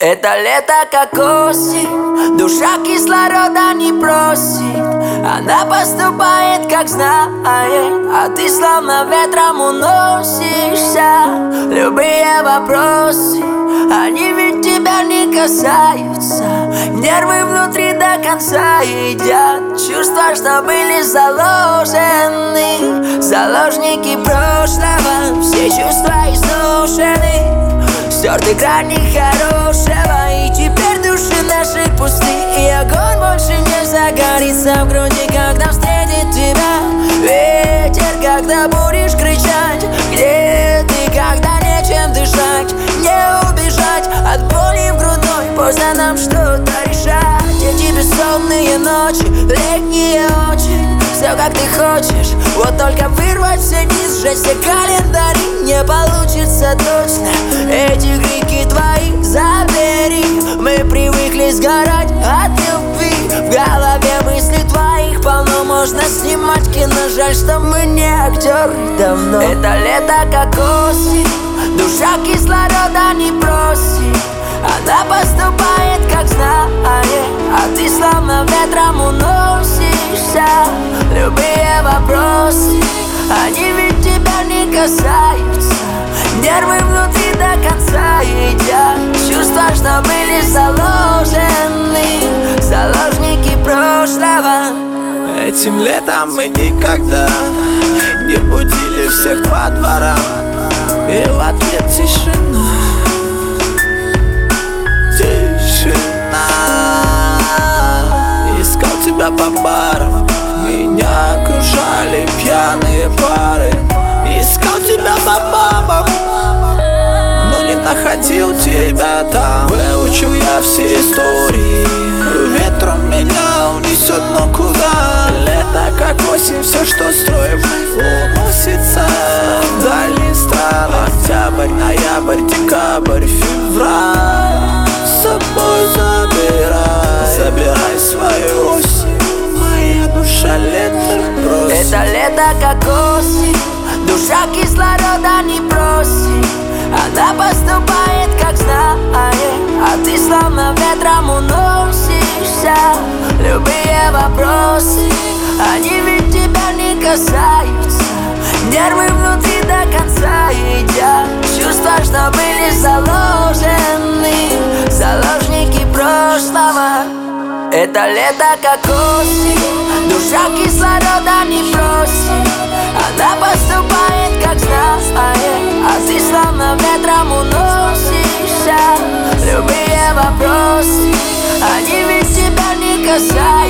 Это лето как осень, душа кислорода не просит. Она поступает как знает, а ты словно ветром уносишься. Любые вопросы, они ведь тебя не касаются. Нервы внутри до конца едят чувства, что были заложены. Заложники прошлого, все чувства изношены. Стерты грани хорошего, и теперь души наши пусты. И огонь больше не загорится в груди, когда встретит тебя ветер, когда будешь кричать. Где ты, когда нечем дышать? Не убежать от боли в грудной, поздно нам что-то решать. Эти бессонные ночи, летние очень, все как ты хочешь, вот только вырвать все дни, сжечь все календари не получится точно. Эти крики твои забери, мы привыкли сгорать от любви. В голове мысли твоих полно, можно снимать кино. Жаль, что мы не актеры давно. Это лето как осень, душа кислорода не просит. Она поступает как знает, а ты словно ветром уносишься. Любые вопросы, они ведь тебя не касаются. Нервы внутри до конца едят чувства, что были заложены. Заложники прошлого. Этим летом мы никогда не будили всех по дворам, и в ответ тишина. Тишина. Искал тебя по барам, меня окружали пьяные пары. Искал тебя по бабам, но не находил тебя там. Выучил я все истории, ветром меня унесет, но куда? Лето как осень, все, что строим, уносится вдали стран. Октябрь, ноябрь, декабрь, февраль с собой забирай, забирай свою осень. Моя душа лето просит. Это лето как осень, душа кислорода не просит. Она поступает как знает, а ты словно ветром уносишься. Любые вопросы, они ведь тебя не касаются. Нервы внутри до конца едят чувства, что были заложены. Заложники прошлого. Это лето как осень, душа кислорода не просит. Она поступает как знает, а ты словно ветром уносишься. Любые вопросы, они ведь тебя не касаются.